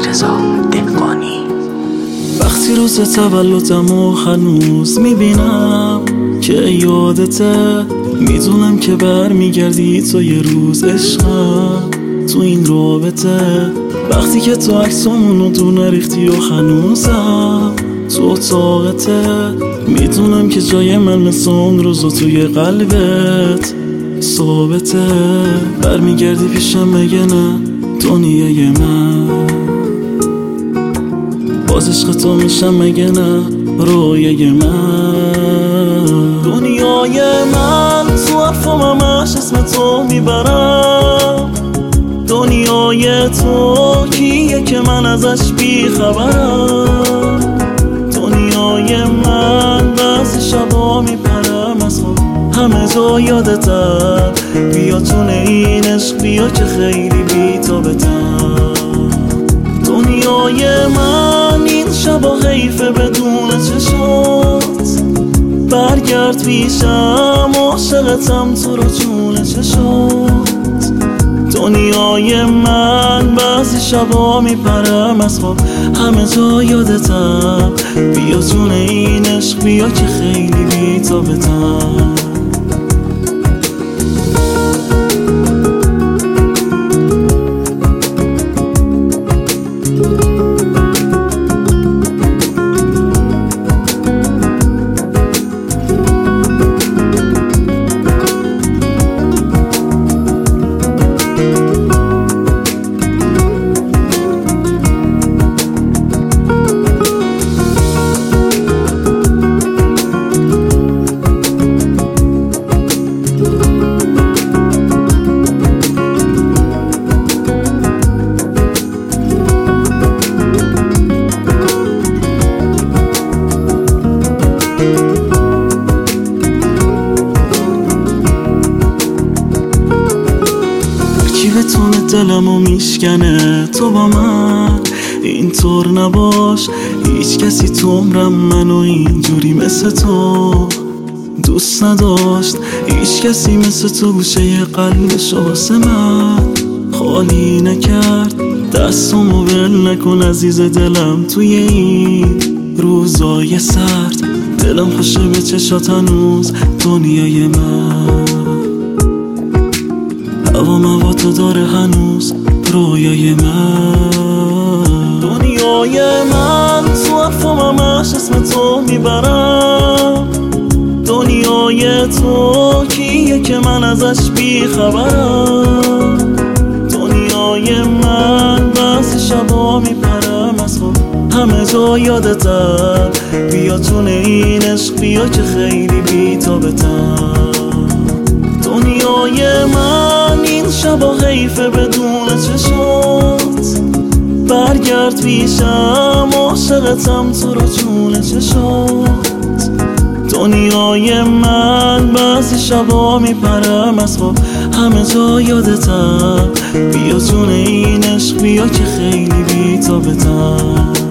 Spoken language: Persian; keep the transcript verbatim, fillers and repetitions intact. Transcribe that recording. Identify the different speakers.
Speaker 1: مرتضی دهقانی.
Speaker 2: وقتی روز تولدم و هنوز میبینم که یادته، میدونم که بر میگردی تو یه روز عشقم تو این رابطه. وقتی که تو عکسامونو دونه ریختی و هنوزم تو اتاقته، میدونم که جای من مثل اون روزا توی قلبت ثابته. برمیگردی پیشم مگه نه دنیای من، باز عشق تو میشم مگه نه رویای من. دنیای من تو حرفم همش اسم تو میبرم، دنیای تو کیه که من ازش بیخبرم. دنیای من بعضی شبا میپرم از خواب همه جا یادتم، بیا تونه این عشق بیا که خیلی بی تا بتم. دنیای من این شبا حیفه بدون چشات، برگرد پیشم عاشقتم تو رو جون چشات. دنیای من بعضی شبا میپرم از خواب همه جا یادتم، بیا جون این عشق بیا که خیلی بی تا بتم. بتونه دلمو میشکنه تو با من اینطور نباش. هیچ کسی تو عمرم منو اینجوری مثل تو دوست نداشت، هیچ کسی مثل تو گوشه قلبشو واسه من خالی نکرد. دستمو ول نکن عزیز دلم توی این روزای سرد، دلم خوشه به چشات هنوز دنیای من. هوا موا تو داره هنوز رویای من. دنیای من تو حرفم همش اسم تو میبرم، دنیای تو کیه که من ازش بیخبرم. دنیای من بعضی شبا میپرم از خواب همه جا یادتم، بیا تونه این عشق بیا که خیلی بی تا بتم. دنیای من این شبا حیفه بدون چشات، برگرد پیشم عاشقتم تو رو جون چشات. دنیای من بعضی شبا میپرم از خواب همه جا یادتم، بیا جون این عشق بیا که خیلی بی تا بتم.